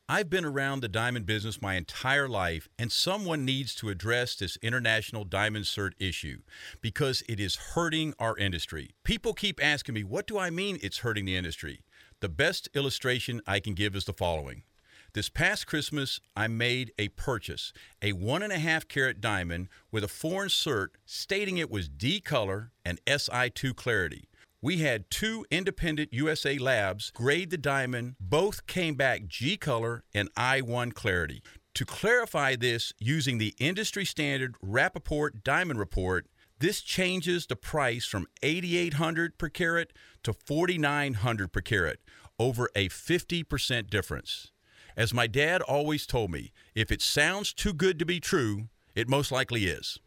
I've been around the diamond business my entire life, and someone needs to address this international diamond cert issue because it is hurting our industry. People keep asking me, what do I mean it's hurting the industry? The best illustration I can give is the following. This past Christmas, I made a purchase, a 1.5 carat diamond with a foreign cert stating it was D color and Si2 clarity. We had two independent USA labs grade the diamond. Both came back G color and I1 clarity. To clarify this, using the industry standard Rappaport Diamond Report, this changes the price from $8,800 per carat to $4,900 per carat, over a 50% difference. As my dad always told me, if it sounds too good to be true, it most likely is.